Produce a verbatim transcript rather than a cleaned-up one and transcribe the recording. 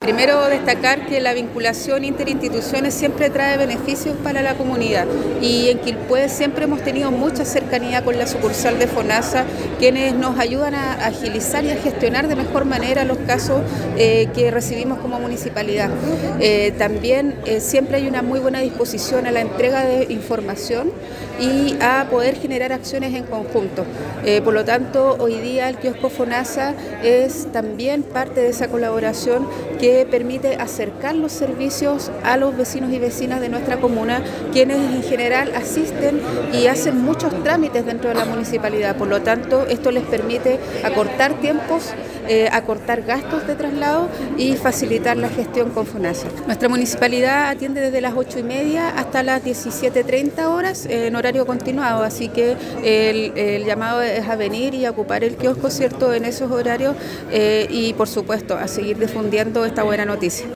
Primero, destacar que la vinculación interinstituciones siempre trae beneficios para la comunidad y en Quilpué siempre hemos tenido mucha cercanía con la sucursal de FONASA, quienes nos ayudan a agilizar y a gestionar de mejor manera los casos eh, que recibimos como municipalidad. Eh, también eh, siempre hay una muy buena disposición a la entrega de información y a poder generar acciones en conjunto. Eh, por lo tanto, hoy día el kiosco FONASA es también parte de esa colaboración que permite acercar los servicios a los vecinos y vecinas de nuestra comuna, quienes en general asisten y hacen muchos trámites dentro de la municipalidad. Por lo tanto, esto les permite acortar tiempos, eh, acortar gastos de traslado y facilitar la gestión con FONASA. Nuestra municipalidad atiende desde las ocho y media hasta las diecisiete treinta horas en horario continuado, así que el, el llamado es a venir y a ocupar el kiosco, ¿cierto?, en esos horarios eh, y por supuesto a seguir difundiendo esta buena noticia.